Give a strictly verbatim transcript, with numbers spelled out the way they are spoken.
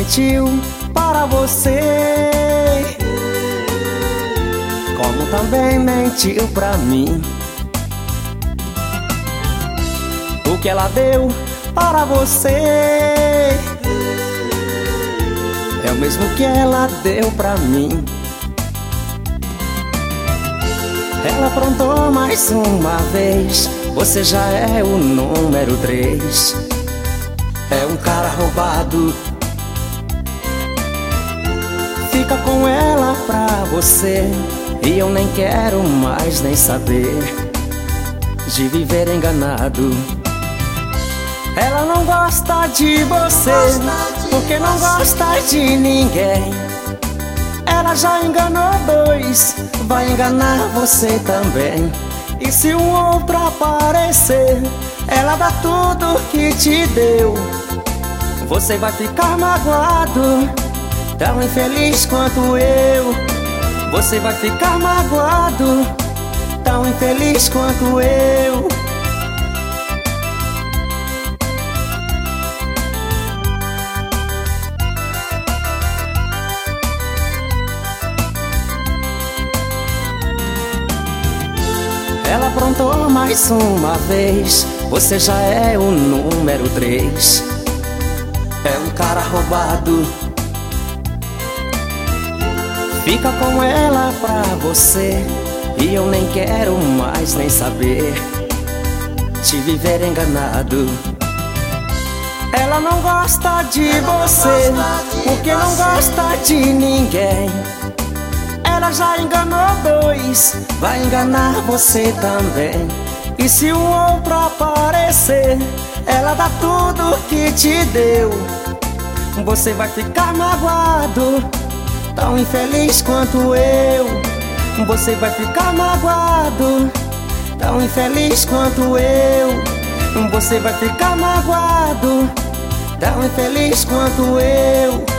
mentiu para você, como também mentiu pra mim. O que ela deu para você é o mesmo que ela deu pra mim. Ela aprontou mais uma vez, você já é o número três. É um cara roubado. Fica com ela pra você, e eu nem quero mais nem saber de viver enganado. Ela não gosta de você, porque não gosta de ninguém. Ela já enganou dois, vai enganar você também. E se um outro aparecer, ela dá tudo que te deu. Você vai ficar magoado, tão infeliz quanto eu. Você vai ficar magoado, tão infeliz quanto eu. Ela aprontou mais uma vez, você já é o número três. É um cara roubado. Fica com ela pra você, e eu nem quero mais nem saber de viver enganado. Ela não gosta de você, porque não gosta de ninguém. Ela já enganou dois, vai enganar você também. E se um outro aparecer, ela dá tudo que te deu. Você vai ficar magoado, tão infeliz quanto eu. Você vai ficar magoado, tão infeliz quanto eu. Você vai ficar magoado, tão infeliz quanto eu.